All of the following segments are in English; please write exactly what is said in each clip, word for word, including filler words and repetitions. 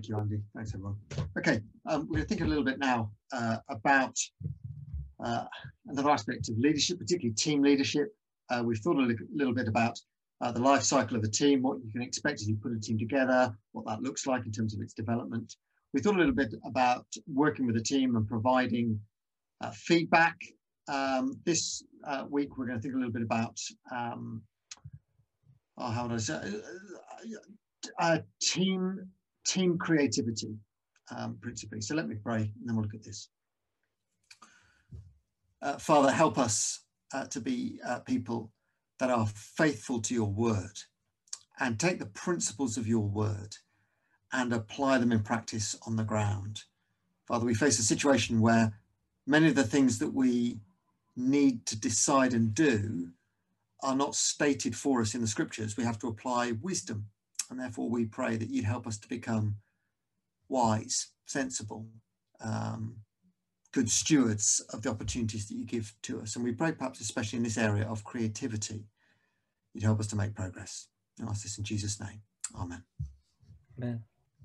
Thank you, Andy. Thanks, everyone. Okay, um, we're going to think a little bit now uh, about uh, another aspect of leadership, particularly team leadership. Uh, we've thought a li little bit about uh, the life cycle of a team, what you can expect as you put a team together, what that looks like in terms of its development. We thought a little bit about working with a team and providing uh, feedback. Um, this uh, week, we're going to think a little bit about um, oh, how would I say, uh, team team creativity, um, principally. So let me pray, and then we'll look at this. Uh, Father, help us uh, to be uh, people that are faithful to your word and take the principles of your word and apply them in practice on the ground. Father, we face a situation where many of the things that we need to decide and do are not stated for us in the scriptures. We have to apply wisdom, and therefore we pray that you'd help us to become wise, sensible, um, good stewards of the opportunities that you give to us. And we pray perhaps especially in this area of creativity, you'd help us to make progress. I ask this in Jesus' name. Amen. Amen.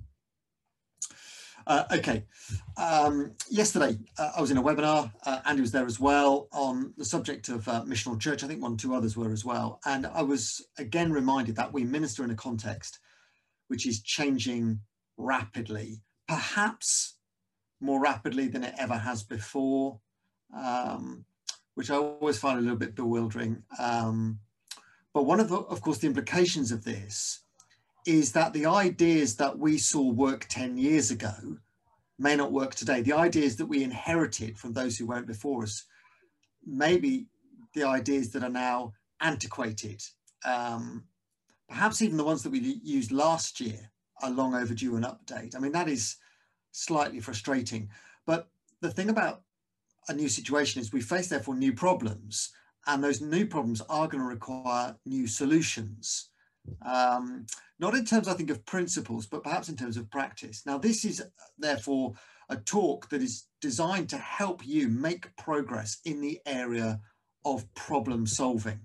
Uh, okay, um, yesterday uh, I was in a webinar, uh, Andy was there as well, on the subject of uh, missional church. I think one or two others were as well. And I was again reminded that we minister in a context which is changing rapidly, perhaps more rapidly than it ever has before, um, which I always find a little bit bewildering. Um, but one of the, of course, the implications of this is that the ideas that we saw work ten years ago may not work today. The ideas that we inherited from those who went before us, maybe the ideas that are now antiquated, um, perhaps even the ones that we used last year are long overdue an update. I mean, that is slightly frustrating. But the thing about a new situation is we face, therefore, new problems, and those new problems are going to require new solutions. Um, not in terms, I think, of principles, but perhaps in terms of practice. Now, this is therefore a talk that is designed to help you make progress in the area of problem solving.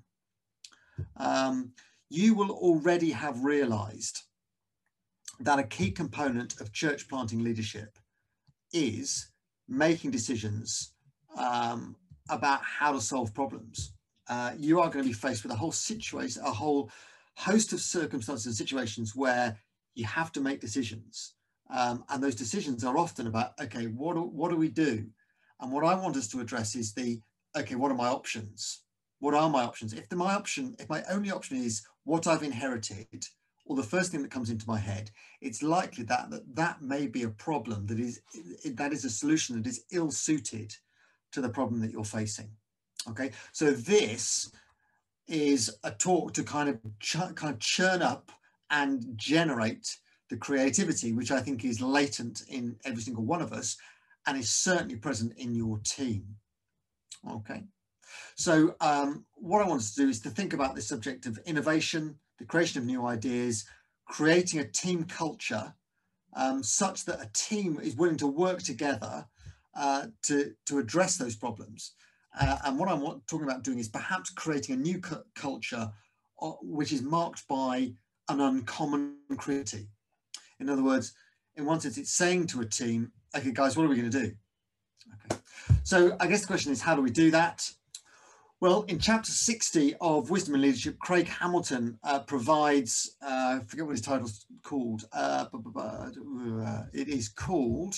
Um, you will already have realized that a key component of church planting leadership is making decisions um, about how to solve problems. Uh, you are going to be faced with a whole situation, a whole host of circumstances and situations where you have to make decisions. Um, and those decisions are often about, okay, what do, what do we do? And what I want us to address is the, okay, what are my options? What are my options? If the, my option, if my only option is what I've inherited, or the first thing that comes into my head, it's likely that that, that may be a problem that is, that is a solution that is ill-suited to the problem that you're facing. Okay, so this is a talk to kind of ch kind of churn up and generate the creativity, which I think is latent in every single one of us and is certainly present in your team. Okay, so um, what I want us to do is to think about the subject of innovation, the creation of new ideas, creating a team culture um, such that a team is willing to work together uh, to, to address those problems. Uh, and what I'm talking about doing is perhaps creating a new cu culture uh, which is marked by an uncommon creativity. In other words, in one sense, it's saying to a team, okay, guys, what are we going to do? Okay. So I guess the question is, how do we do that? Well, in chapter sixty of Wisdom and Leadership, Craig Hamilton uh, provides, uh, I forget what his title's called, uh, uh, it is called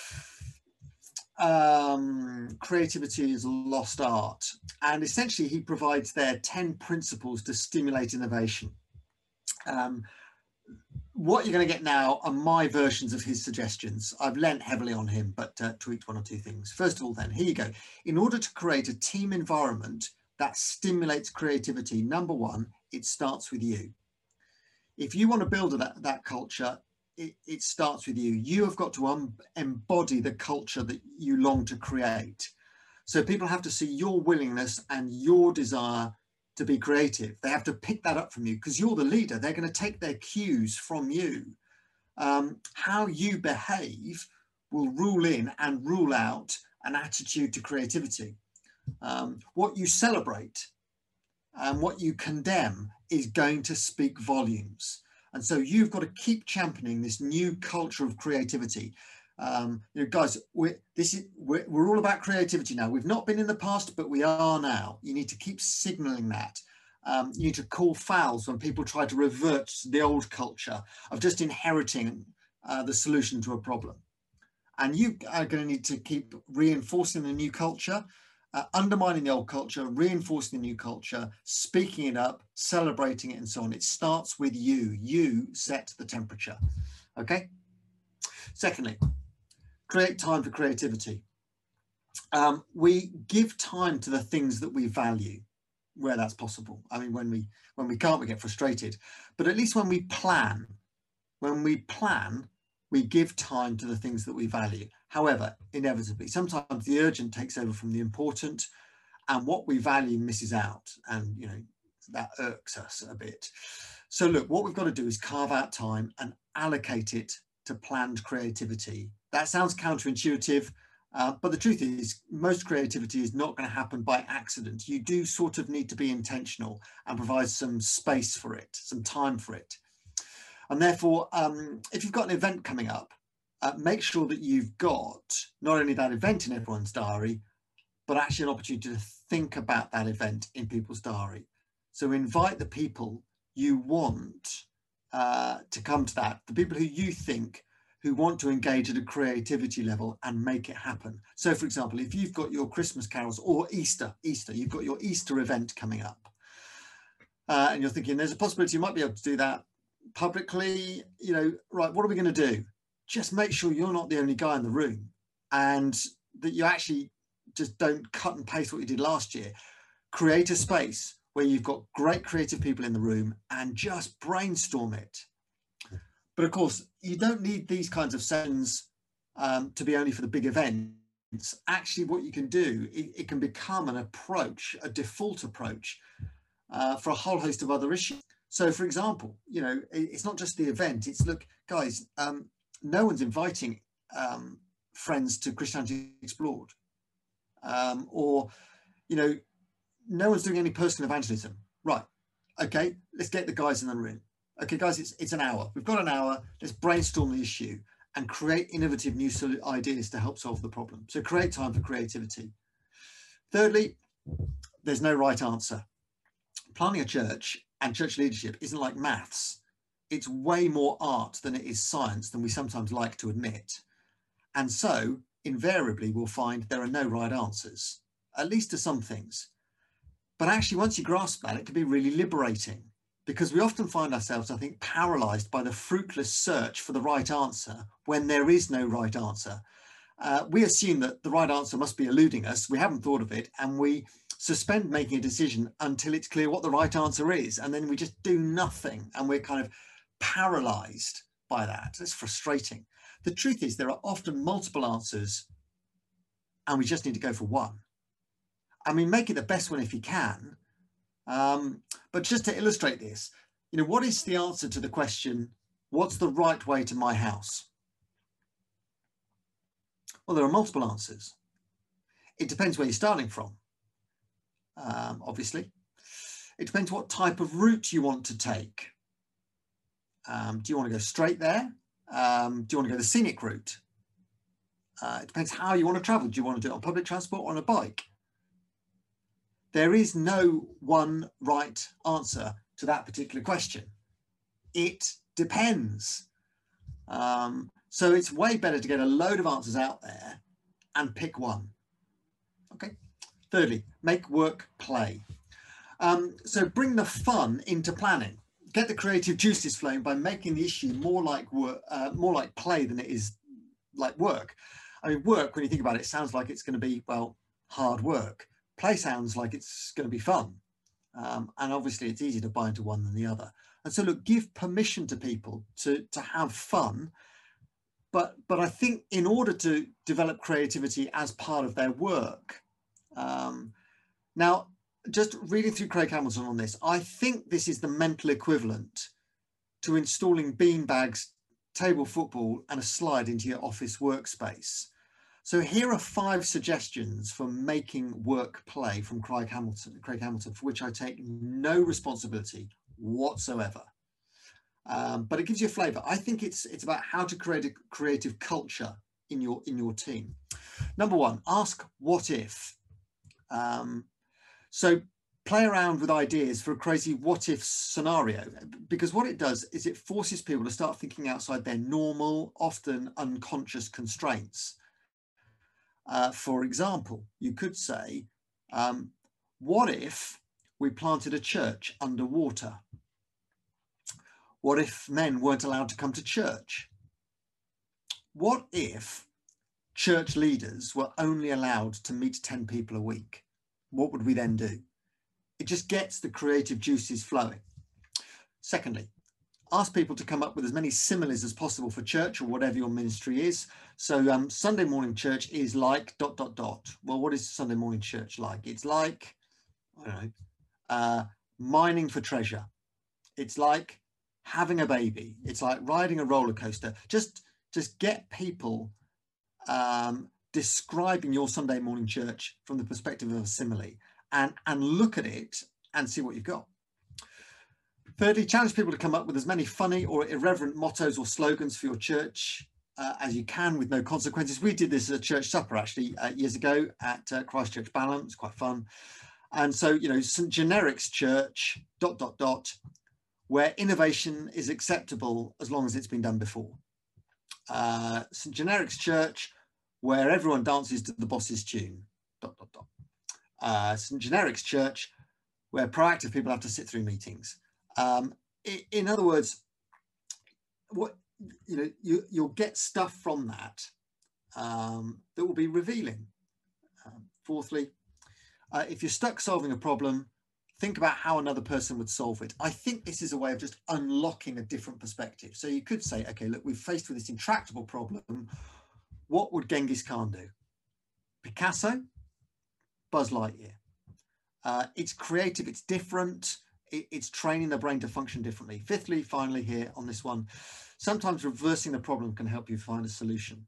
um, Creativity is a Lost Art. And essentially he provides there ten principles to stimulate innovation. Um, what you're going to get now are my versions of his suggestions. I've lent heavily on him, but uh, tweaked one or two things. First of all, then, here you go. In order to create a team environment that stimulates creativity, number one, it starts with you. If you want to build that, that culture, it, it starts with you. You have got to um, embody the culture that you long to create. So people have to see your willingness and your desire to be creative. They have to pick that up from you because you're the leader. They're going to take their cues from you. Um, how you behave will rule in and rule out an attitude to creativity. Um, what you celebrate and what you condemn is going to speak volumes. And so you've got to keep championing this new culture of creativity. Um, you know, guys, we're, this is, we're, we're all about creativity now. We've not been in the past, but we are now. You need to keep signaling that. Um, you need to call fouls when people try to revert to the old culture of just inheriting uh, the solution to a problem. And you are going to need to keep reinforcing the new culture, uh, undermining the old culture, reinforcing the new culture, speaking it up, celebrating it, and so on. It starts with you. You set the temperature. Okay? Secondly, create time for creativity. Um, we give time to the things that we value where that's possible. I mean, when we when we can't, we get frustrated. But at least when we plan, when we plan, we give time to the things that we value. However, inevitably, sometimes the urgent takes over from the important, and what we value misses out. And, you know, that irks us a bit. So look, what we've got to do is carve out time and allocate it to planned creativity. That sounds counterintuitive, uh, but the truth is most creativity is not going to happen by accident. You do sort of need to be intentional and provide some space for it, some time for it. And therefore, um, if you've got an event coming up, uh, make sure that you've got not only that event in everyone's diary, but actually an opportunity to think about that event in people's diary. So invite the people you want uh, to come to that, the people who you think who want to engage at a creativity level and make it happen. So for example, if you've got your Christmas carols or Easter, Easter, you've got your Easter event coming up uh, and you're thinking there's a possibility you might be able to do that publicly, you know, right, what are we going to do? Just make sure you're not the only guy in the room and that you actually just don't cut and paste what you did last year. Create a space where you've got great creative people in the room and just brainstorm it. But of course, you don't need these kinds of sessions um, to be only for the big events. Actually, what you can do, it, it can become an approach, a default approach uh, for a whole host of other issues. So for example, you know, it, it's not just the event, it's look, guys, um, no one's inviting um, friends to Christianity Explored. Um, or, you know, no one's doing any personal evangelism. Right, okay, let's get the guys in the room. Okay, guys, it's, it's an hour. We've got an hour. Let's brainstorm the issue and create innovative new ideas to help solve the problem. So create time for creativity. Thirdly, there's no right answer. Planning a church and church leadership isn't like maths. It's way more art than it is science than we sometimes like to admit. And so invariably we'll find there are no right answers, at least to some things. But actually, once you grasp that, it can be really liberating, because we often find ourselves, I think, paralyzed by the fruitless search for the right answer when there is no right answer. Uh, we assume that the right answer must be eluding us. We haven't thought of it, and we suspend making a decision until it's clear what the right answer is. And then we just do nothing, and we're kind of paralyzed by that. It's frustrating. The truth is there are often multiple answers, and we just need to go for one. I mean, make it the best one if you can. Um, but just to illustrate this, you know, what is the answer to the question, what's the right way to my house? Well, there are multiple answers. It depends where you're starting from, um, obviously. It depends what type of route you want to take. Um, do you want to go straight there? Um, do you want to go the scenic route? Uh, it depends how you want to travel. Do you want to do it on public transport or on a bike? There is no one right answer to that particular question. It depends. Um, so it's way better to get a load of answers out there and pick one. Okay. Thirdly, make work play. Um, so bring the fun into planning. Get the creative juices flowing by making the issue more like work, uh, more like play than it is like work. I mean, work, when you think about it, sounds like it's going to be, well, hard work. Play sounds like it's going to be fun. Um, and obviously it's easier to buy into one than the other. And so look, give permission to people to, to have fun. But, but I think in order to develop creativity as part of their work, um, now, just reading through Craig Hamilton on this, I think this is the mental equivalent to installing beanbags, table football and a slide into your office workspace. So here are five suggestions for making work play from Craig Hamilton, Craig Hamilton, for which I take no responsibility whatsoever. Um, but it gives you a flavour. I think it's it's about how to create a creative culture in your in your team. Number one, ask what if. Um, so play around with ideas for a crazy what if scenario, because what it does is it forces people to start thinking outside their normal, often unconscious constraints. Uh, for example, you could say, um, what if we planted a church underwater? What if men weren't allowed to come to church? What if church leaders were only allowed to meet ten people a week? What would we then do? It just gets the creative juices flowing. Secondly, ask people to come up with as many similes as possible for church or whatever your ministry is. So um, Sunday morning church is like dot, dot, dot. Well, what is Sunday morning church like? It's like, I don't know, uh, mining for treasure. It's like having a baby. It's like riding a roller coaster. Just, just get people um, describing your Sunday morning church from the perspective of a simile, and, and look at it and see what you've got. Thirdly, challenge people to come up with as many funny or irreverent mottos or slogans for your church uh, as you can with no consequences. We did this at a church supper actually uh, years ago at uh, Christchurch Balham. It's quite fun. And so, you know, Saint Generic's Church, dot, dot, dot, where innovation is acceptable as long as it's been done before. Uh, Saint Generic's Church, where everyone dances to the boss's tune, dot, dot, dot. Uh, Saint Generic's Church, where proactive people have to sit through meetings. Um, in other words, what you know, you, you'll get stuff from that um, that will be revealing. Um, fourthly, uh, if you're stuck solving a problem, think about how another person would solve it. I think this is a way of just unlocking a different perspective. So you could say, okay, look, we're faced with this intractable problem. What would Genghis Khan do? Picasso? Buzz Lightyear. Uh, it's creative, it's different. It's training the brain to function differently. Fifthly, finally here on this one, sometimes reversing the problem can help you find a solution.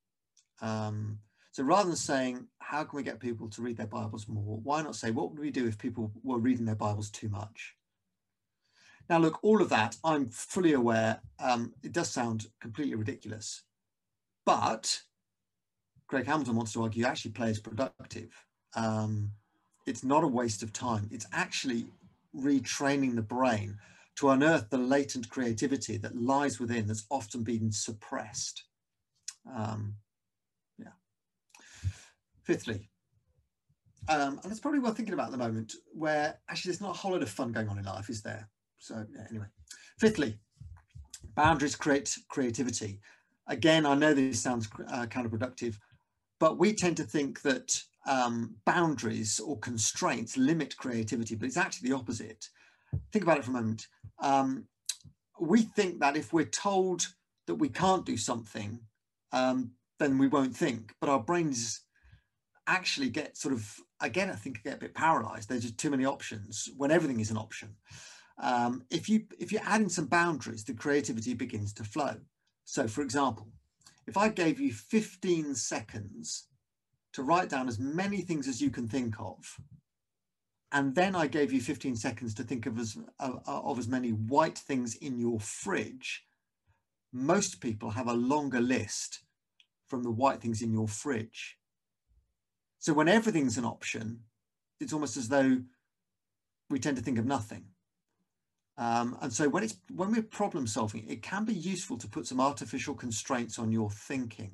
Um, so rather than saying, how can we get people to read their Bibles more? Why not say, what would we do if people were reading their Bibles too much? Now, look, all of that, I'm fully aware, um, it does sound completely ridiculous, but Craig Hamilton wants to argue actually play is productive. Um, it's not a waste of time. It's actually retraining the brain to unearth the latent creativity that lies within that's often been suppressed. Um, yeah. Fifthly, um, and it's probably worth thinking about at the moment, where actually there's not a whole lot of fun going on in life, is there? So yeah, anyway. Fifthly, boundaries create creativity. Again, I know this sounds uh, counterproductive, but we tend to think that um, boundaries or constraints limit creativity, but it's actually the opposite. Think about it for a moment. Um, we think that if we're told that we can't do something, um, then we won't think, but our brains actually get sort of, again, I think get a bit paralyzed. There's just too many options when everything is an option. Um, if you, if you add in some boundaries, the creativity begins to flow. So for example, if I gave you fifteen seconds to write down as many things as you can think of, and then I gave you fifteen seconds to think of as, uh, of as many white things in your fridge, most people have a longer list from the white things in your fridge. So when everything's an option, it's almost as though we tend to think of nothing. Um, and so when, it's, when we're problem solving, it can be useful to put some artificial constraints on your thinking.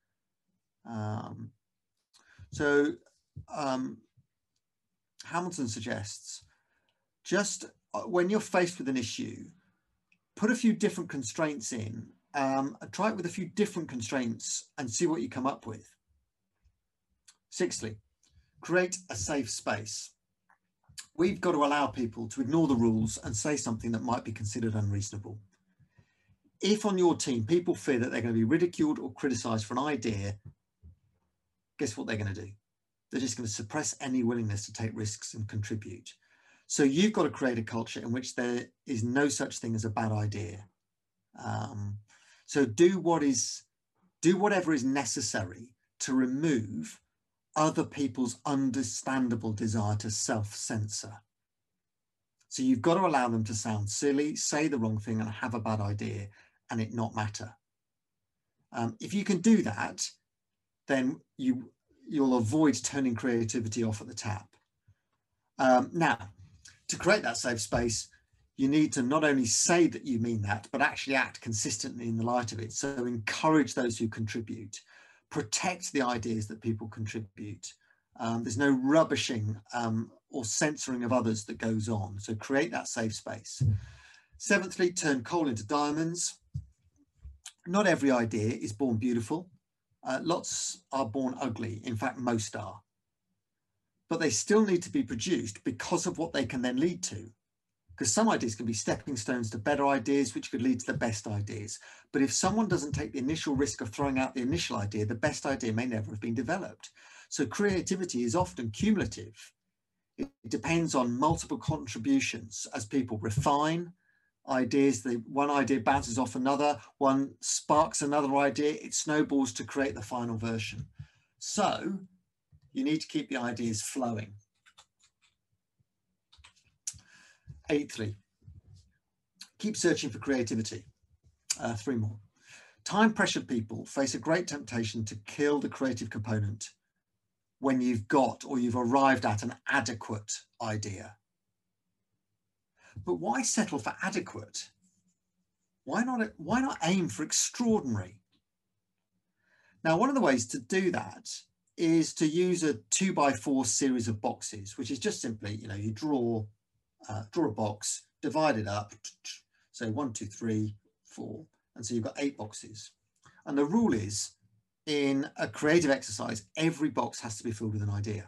Um, so um, Hamilton suggests, just when you're faced with an issue, put a few different constraints in, um, and try it with a few different constraints and see what you come up with. Sixthly, create a safe space. We've got to allow people to ignore the rules and say something that might be considered unreasonable. If on your team people fear that they're going to be ridiculed or criticised for an idea, guess what they're going to do? They're just going to suppress any willingness to take risks and contribute. So you've got to create a culture in which there is no such thing as a bad idea. Um, so do what is, do whatever is necessary to remove other people's understandable desire to self-censor. So you've got to allow them to sound silly, say the wrong thing and have a bad idea and it not matter. Um, if you can do that, then you, you'll avoid turning creativity off at the tap. Um, now, to create that safe space, you need to not only say that you mean that, but actually act consistently in the light of it. So encourage those who contribute, protect the ideas that people contribute. Um, there's no rubbishing um, or censoring of others that goes on. So create that safe space. Seventhly, turn coal into diamonds. Not every idea is born beautiful. Uh, lots are born ugly. In fact, most are. But they still need to be produced because of what they can then lead to. Because some ideas can be stepping stones to better ideas, which could lead to the best ideas. But if someone doesn't take the initial risk of throwing out the initial idea, the best idea may never have been developed. So creativity is often cumulative. It depends on multiple contributions as people refine ideas. The one idea bounces off another, one sparks another idea, it snowballs to create the final version. So you need to keep the ideas flowing. Eighthly, keep searching for creativity. Uh, three more. Time-pressured people face a great temptation to kill the creative component when you've got or you've arrived at an adequate idea. But why settle for adequate? Why not, why not aim for extraordinary? Now, one of the ways to do that is to use a two by four series of boxes, which is just simply, you know, you draw, uh, draw a box, divide it up, so one, two, three, four, and so you've got eight boxes. And the rule is, in a creative exercise, every box has to be filled with an idea.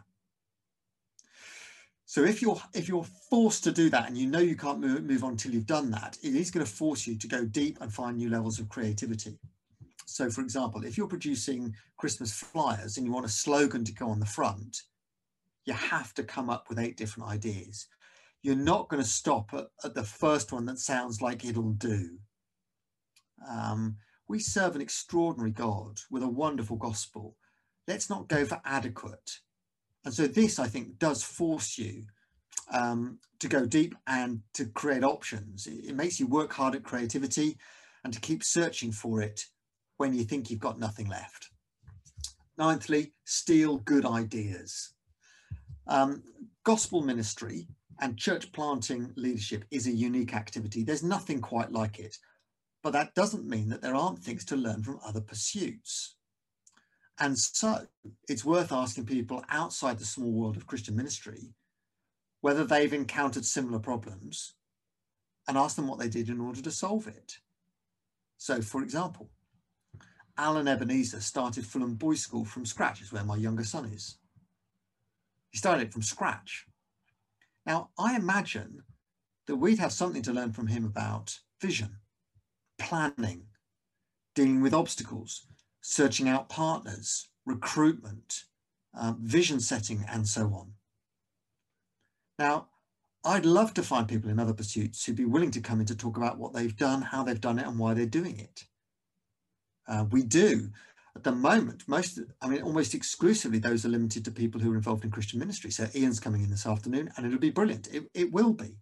So if you're if you're forced to do that and you know you can't move, move on until you've done that, it is going to force you to go deep and find new levels of creativity. So for example, if you're producing Christmas flyers and you want a slogan to go on the front, you have to come up with eight different ideas. You're not going to stop at, at the first one that sounds like it'll do. Um, we serve an extraordinary God with a wonderful gospel. Let's not go for adequate. And so this, I think, does force you um, to go deep and to create options. It, it makes you work hard at creativity and to keep searching for it when you think you've got nothing left. Ninthly, steal good ideas. Um, gospel ministry and church planting leadership is a unique activity. There's nothing quite like it, but that doesn't mean that there aren't things to learn from other pursuits. And so it's worth asking people outside the small world of Christian ministry whether they've encountered similar problems and ask them what they did in order to solve it. So, for example, Alan Ebenezer started Fulham Boys School from scratch, is where my younger son is. He started it from scratch. Now, I imagine that we'd have something to learn from him about vision, planning, dealing with obstacles, searching out partners, recruitment, um, vision setting, and so on. Now, I'd love to find people in other pursuits who'd be willing to come in to talk about what they've done, how they've done it, and why they're doing it. Uh, we do. At the moment, most, I mean, almost exclusively, those are limited to people who are involved in Christian ministry. So Ian's coming in this afternoon, and it'll be brilliant. It, it will be.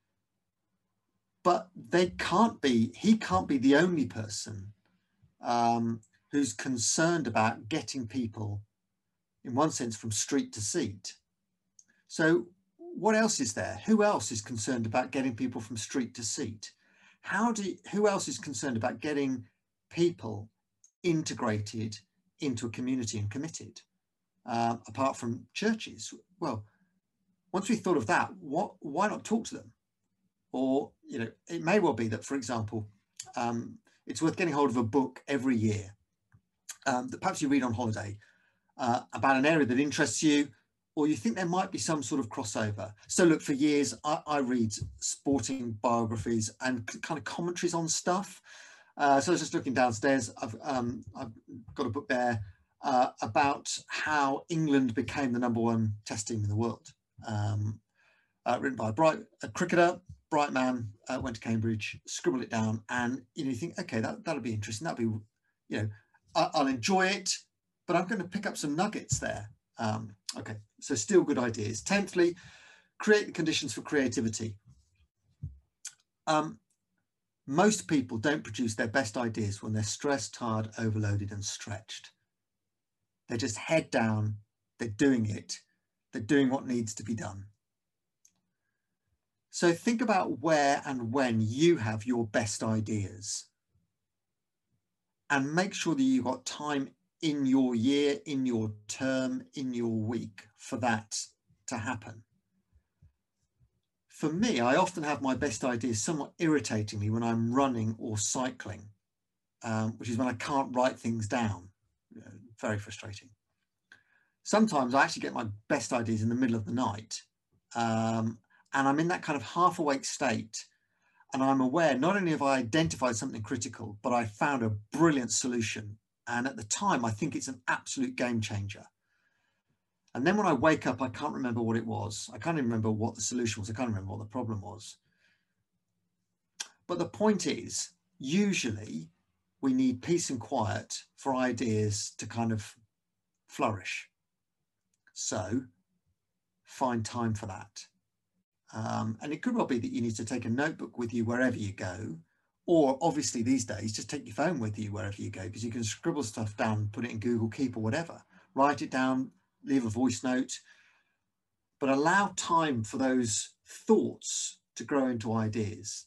But they can't be, he can't be the only person um, who's concerned about getting people, in one sense, from street to seat. So what else is there? Who else is concerned about getting people from street to seat? How do you, who else is concerned about getting people integrated into a community and committed, uh, apart from churches? Well, once we've thought of that, what, why not talk to them? Or, you know, it may well be that, for example, um, it's worth getting hold of a book every year um, that perhaps you read on holiday uh, about an area that interests you, or you think there might be some sort of crossover. So look, for years, I, I read sporting biographies and kind of commentaries on stuff. Uh, so I was just looking downstairs. I've, um, I've got a book there uh, about how England became the number one test team in the world, um, uh, written by a bright a cricketer, bright man, uh, went to Cambridge, scribbled it down, and you know, you think, okay, that that'll be interesting. That'll be, you know, I, I'll enjoy it, but I'm going to pick up some nuggets there. Um, okay, so still good ideas. Tenthly, create the conditions for creativity. Um, most people don't produce their best ideas when they're stressed, tired, overloaded and stretched. They're just head down, they're doing it, they're doing what needs to be done. So think about where and when you have your best ideas, and make sure that you've got time in your year, in your term, in your week for that to happen. For me, I often have my best ideas somewhat irritatingly when I'm running or cycling, um, which is when I can't write things down. You know, very frustrating. Sometimes I actually get my best ideas in the middle of the night, um, and I'm in that kind of half awake state, and I'm aware not only have I identified something critical, but I found a brilliant solution. And at the time, I think it's an absolute game changer. And then when I wake up, I can't remember what it was. I can't even remember what the solution was. I can't remember what the problem was. But the point is, usually we need peace and quiet for ideas to kind of flourish. So find time for that. Um, and it could well be that you need to take a notebook with you wherever you go, or obviously these days, just take your phone with you wherever you go, because you can scribble stuff down, put it in Google Keep or whatever, write it down, leave a voice note, but allow time for those thoughts to grow into ideas.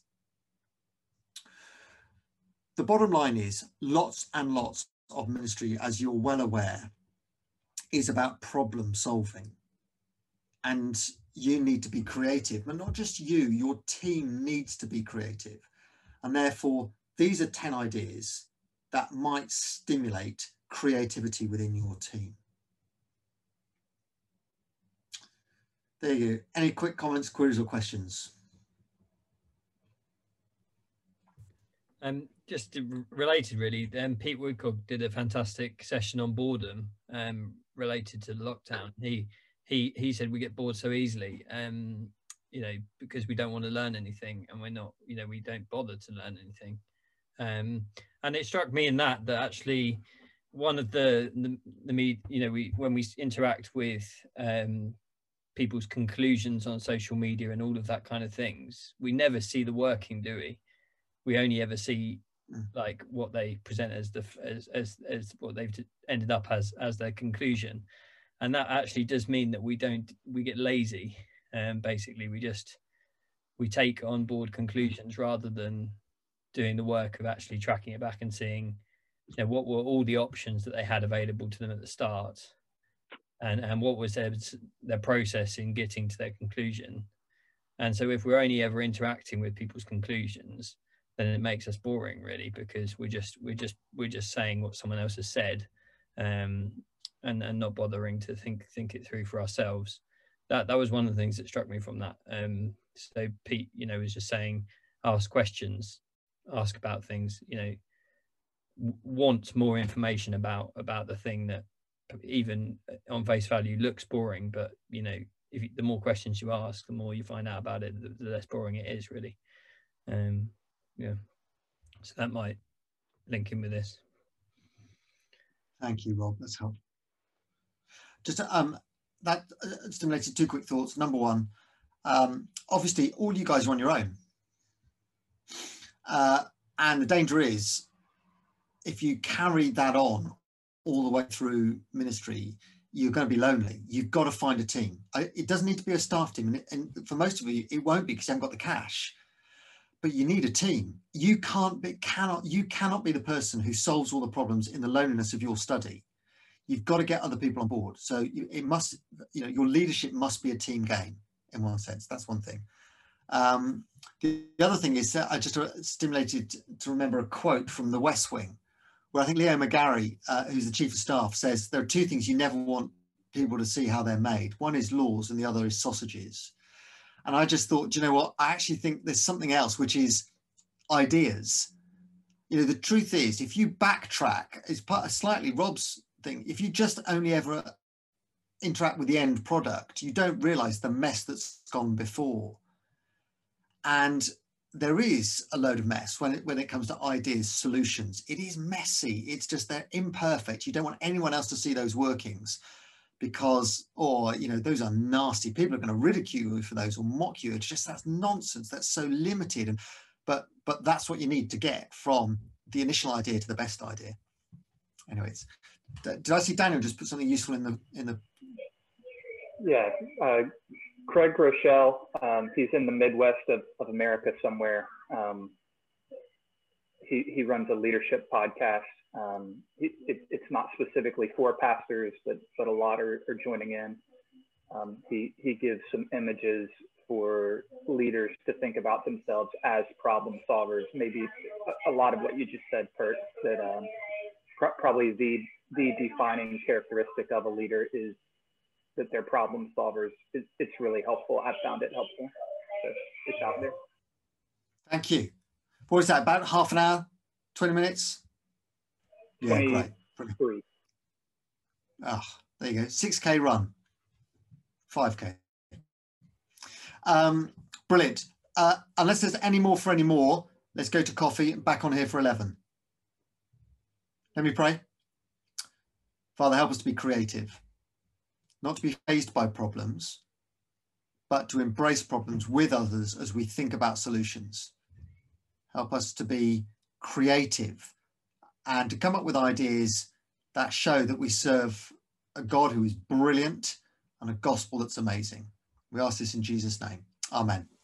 The bottom line is lots and lots of ministry, as you're well aware, is about problem solving. And you need to be creative, but not just you, your team needs to be creative. And therefore, these are ten ideas that might stimulate creativity within your team. There you go. Any quick comments, queries or questions? Um, just related really, um, Pete Woodcock did a fantastic session on boredom um, related to lockdown. He he he said we get bored so easily, um, you know, because we don't want to learn anything, and we're not, you know, we don't bother to learn anything. Um, and it struck me in that that actually one of the the, the me, you know, we when we interact with um, people's conclusions on social media and all of that kind of things, we never see the working, do we? We only ever see like what they present as the as as, as what they've ended up as as their conclusion, and that actually does mean that we don't we get lazy, and um, basically we just we take on board conclusions rather than doing the work of actually tracking it back and seeing, you know, what were all the options that they had available to them at the start, and and what was their their process in getting to their conclusion. And so if we're only ever interacting with people's conclusions, then it makes us boring, really, because we're just we're just we're just saying what someone else has said, um, and and not bothering to think think it through for ourselves. That that was one of the things that struck me from that. Um, so Pete, you know, was just saying, ask questions, ask about things. You know, want more information about about the thing that even on face value looks boring, but you know, if you, the more questions you ask, the more you find out about it, the, the less boring it is, really. Um, yeah, so that might link in with this. Thank you, Rob. That's helpful. Just um, that uh, stimulated two quick thoughts. Number one, um, obviously, all you guys are on your own, uh, and the danger is if you carry that on all the way through ministry, you're going to be lonely. You've got to find a team. I, it doesn't need to be a staff team, and, it, and for most of you, it won't be because you haven't got the cash. But you need a team. You can't be, cannot, you cannot be the person who solves all the problems in the loneliness of your study. You've got to get other people on board. So you, it must, you know, your leadership must be a team game in one sense. That's one thing. Um, the, the other thing is uh, I just uh, stimulated to remember a quote from The West Wing, where I think Leo McGarry, uh, who's the chief of staff, says there are two things you never want people to see how they're made. One is laws and the other is sausages. And I just thought, do you know what? I actually think there's something else, which is ideas. You know, the truth is, if you backtrack, it's part of slightly Rob's thing. If you just only ever interact with the end product, you don't realize the mess that's gone before. And there is a load of mess when it, when it comes to ideas, solutions. It is messy. It's just they're imperfect. You don't want anyone else to see those workings, because, or, you know, those are nasty. People are going to ridicule you for those or mock you. It's just, that's nonsense. That's so limited. And but but that's what you need to get from the initial idea to the best idea. Anyways, did I see Daniel just put something useful in the in the? Yeah, uh, Craig Rochelle. Um, he's in the Midwest of, of America somewhere. Um, he he runs a leadership podcast. Um, it, it, it's not specifically for pastors, but but a lot are, are joining in. Um, he he gives some images for leaders to think about themselves as problem solvers. Maybe a, a lot of what you just said, Kurt, that um, pr probably the the defining characteristic of a leader is that they're problem solvers. It, it's really helpful. I've found it helpful. So it's out there. Thank you. What is that? About half an hour, twenty minutes? Yeah, great. Brilliant. Ah, oh, there you go. six K run, five K. Um, brilliant. Uh, unless there's any more for any more, let's go to coffee and back on here for eleven. Let me pray. Father, help us to be creative, not to be faced by problems, but to embrace problems with others as we think about solutions. Help us to be creative and to come up with ideas that show that we serve a God who is brilliant and a gospel that's amazing. We ask this in Jesus' name. Amen.